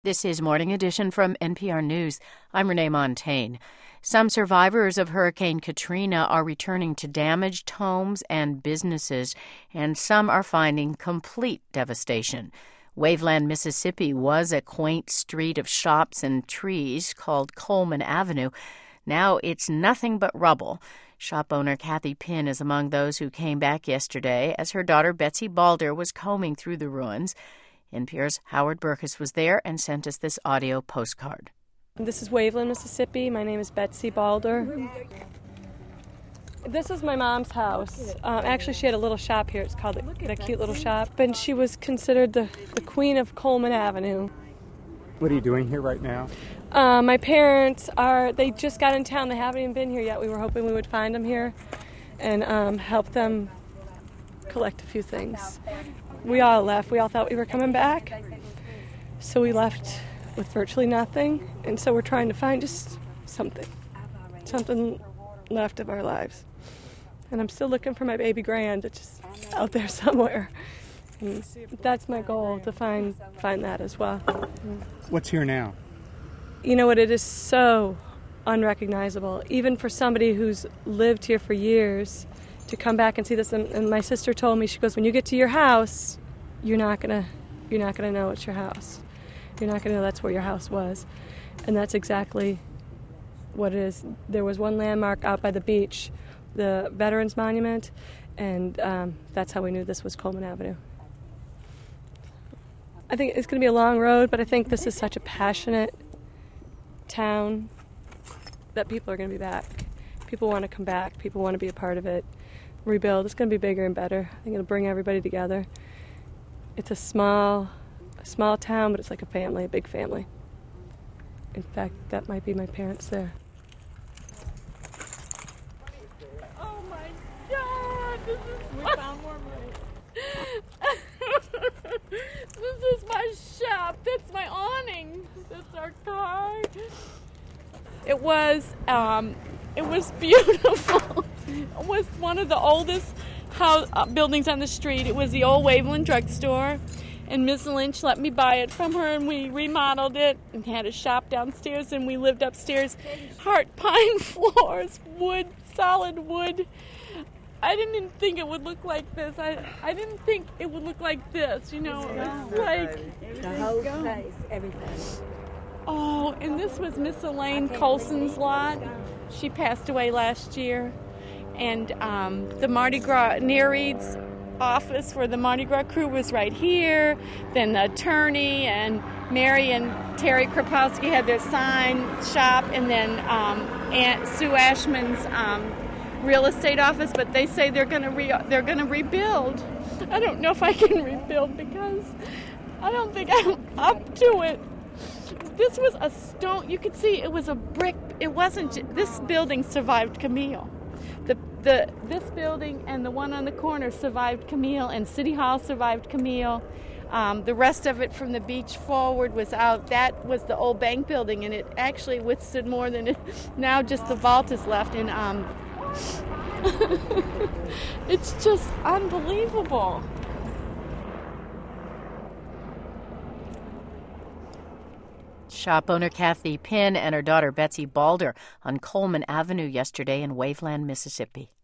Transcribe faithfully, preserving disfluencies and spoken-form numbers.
This is Morning Edition from N P R News. I'm Renee Montagne. Some survivors of Hurricane Katrina are returning to damaged homes and businesses, and some are finding complete devastation. Waveland, Mississippi was a quaint street of shops and trees called Coleman Avenue. Now it's nothing but rubble. Shop owner Kathy Pinn is among those who came back yesterday as her daughter Betsy Balder was combing through the ruins. N P R's Howard Burkus was there and sent us this audio postcard. This is Waveland, Mississippi. My name is Betsy Balder. This is my mom's house. Uh, actually, she had a little shop here. It's called a, a cute little shop. And she was considered the, the queen of Coleman Avenue. What are you doing here right now? Uh, my parents are, they just got in town. They haven't even been here yet. We were hoping we would find them here and um, help them collect a few things. We all left. We all thought we were coming back. So we left with virtually nothing. And so we're trying to find just something. Something left of our lives. And I'm still looking for my baby grand. It's just out there somewhere. And that's my goal, to find find that as well. What's here now? You know what? It is so unrecognizable. Even for somebody who's lived here for years, to come back and see this. And, and my sister told me, she goes, when you get to your house, you're not gonna you're not gonna know it's your house. You're not gonna know that's where your house was. And that's exactly what it is. There was one landmark out by the beach, the Veterans Monument, and um, that's how we knew this was Coleman Avenue. I think it's gonna be a long road, but I think this is such a passionate town that people are gonna be back. People want to come back. People want to be a part of it. Rebuild. It's going to be bigger and better. I think it'll bring everybody together. It's a small, a small town, but it's like a family, a big family. In fact, that might be my parents there. Oh my God! This is we found more money. This is my shop. That's my awning. That's our car. It was. Um, It was beautiful. It was one of the oldest house, uh, buildings on the street. It was the old Waveland drugstore, and Miss Lynch let me buy it from her, and we remodeled it and had a shop downstairs, and we lived upstairs. Heart pine floors, wood, solid wood. I didn't even think it would look like this. I I didn't think it would look like this, you know. It's like the whole place, everything. Oh, and this was Miss Elaine Colson's lot. She passed away last year. And um, the Mardi Gras, Nereid's office for the Mardi Gras crew was right here. Then the attorney and Mary and Terry Kropowski had their sign shop. And then um, Aunt Sue Ashman's um, real estate office. But they say they're going to re- they're going to rebuild. I don't know if I can rebuild because I don't think I'm up to it. This was a stone. You could see it was a brick. It wasn't. This building survived Camille. The the this building and the one on the corner survived Camille, and City Hall survived Camille. Um, the rest of it from the beach forward was out. That was the old bank building, and it actually withstood more than it. Now just the vault is left, and um, it's just unbelievable. Shop owner Kathy Pinn and her daughter Betsy Balder on Coleman Avenue yesterday in Waveland, Mississippi.